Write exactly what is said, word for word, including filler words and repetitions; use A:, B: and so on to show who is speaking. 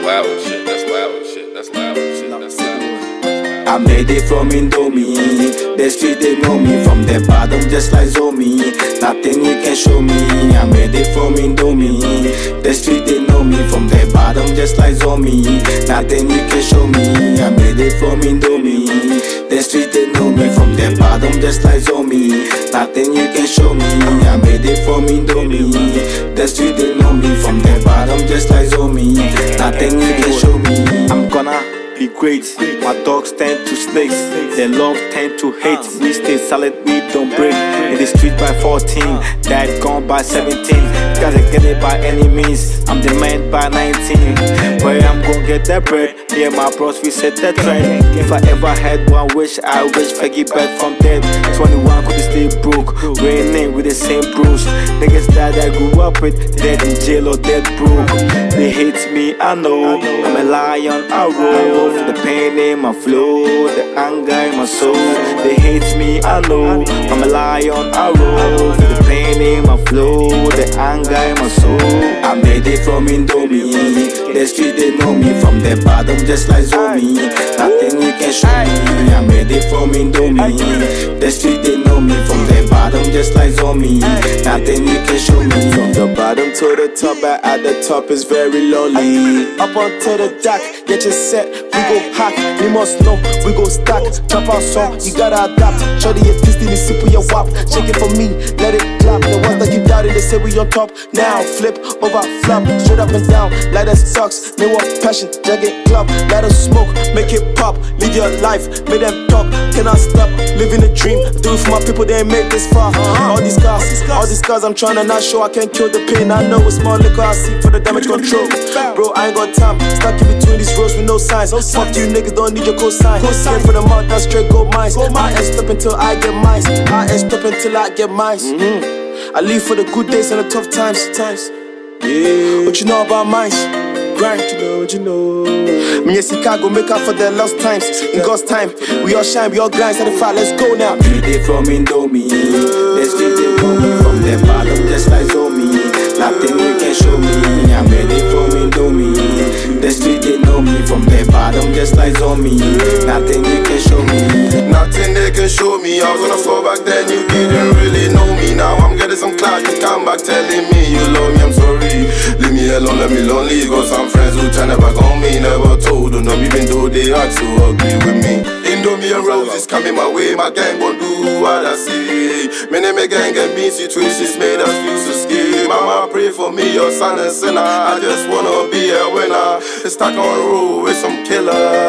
A: loud shit. That's loud shit. That's loud shit. That's loud shit.
B: I made it from Indomie. The street they know me from the bottom, just like Zomi. Nothing you can show me. I made it from Indomie. The street they know me from the bottom, just like Zomi. Nothing you can show me. I made it from Indomie. The street they know me from the bottom, just like Zomi. Nothing you can show me. I made it from Indomie. The street they know me from the bottom, just like Zomi. Nothing you can show me. I'm gonna be great. My dogs tend to snakes. Their love tend to hate. We stay solid, we don't break. In the street by fourteen, dad gone by seventeen. Gotta get it by any means. I'm the man by nineteen. Where I'm gonna get that bread? Me and my bros, we set that trend. If I ever had one wish, I wish Peggy back from dead. twenty-one could stay broke. Raining with the same bros. Niggas that I grew up with, dead in jail or dead broke. They hate me, I know. I'm a lion, I roll. The pain in my flow, the anger in my soul. They hate me, I know. I'm a lion, I roll. The pain in my flow, the anger in my soul. I made it from Indomie. The street they know me from the bottom, just like Zomi. Nothing you can show me. I made it from Indomie. The street they know me from the bottom, just like Zomi. Nothing you can show me.
C: From the bottom to the top, but at the top is very lonely. Up onto the deck, get your set, we go hack. We must know, we go stack. Drop our song, you gotta adapt. Shorty your tasty, me sip with your wap. Shake it for me, let it clap. The ones that keep doubting, they say we on top. Now flip over, flap, straight up and down. Like that sucks, they want passion, jagged club. Let us smoke, make it pop. Live your life, make them talk. Cannot stop, living a dream. Do it for my people, they ain't made this far. All these cars, all these cars, I'm trying to not show I can kill the pain. I know it's small liquor, I seek for the damage control. Bro, I ain't got time, stuck in between these roads with no signs. Fuck you niggas, don't need your cosign. Came for the mouth, that's straight gold mines. I ain't stopping till I get mines. I ain't stopping till I get mines. Mm-hmm. I live for the good days and the tough times. times. Yeah. What you know about mines? Grind, you know, what you know. Me and Chicago make up for the lost times. In God's time, we all shine, we all grind. Certified, let's go now.
B: Made it from Indomie. The street they know me from the bottom, just like Zomi. Nothing you can show me. I made it from Indomie. The street they know me from the bottom, just like Zomi. Nothing you can show me.
A: Nothing they can show me. I was on the floor back then, you didn't really know me. Now I'm getting some clout, you come back telling me you love me, I'm sorry. Leave me alone, let me lonely. Got some friends who tryna back on me. Never told them, even though they act so ugly with me. Indomie and roses coming my way. My gang won't do what I say. My name gang and me situations made us feel so scared. Mama pray for me, your son and sinner. I just wanna be a winner. Stuck on road with some killers.